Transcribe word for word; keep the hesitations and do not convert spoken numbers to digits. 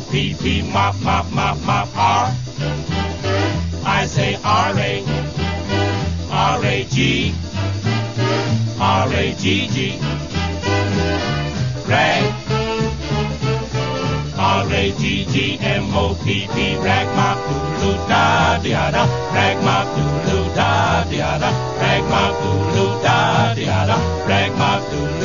P P, mop, mop, mop, mop, R. I say R A, R A G, R A G G. Rag, R A G G M O P P, rag mop doodle da da da, rag mop doodle da da da, rag mop doodle da da da, rag mop doodle.